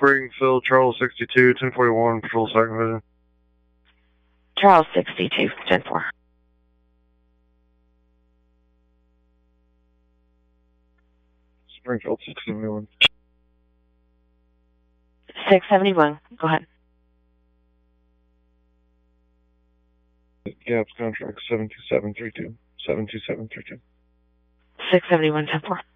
Springfield, Charles 62, 1041, patrol second vision. Charles 62, 10-4. Springfield, 671. 671, go ahead. Gaps contract 72732. 72732. 671, 10-4.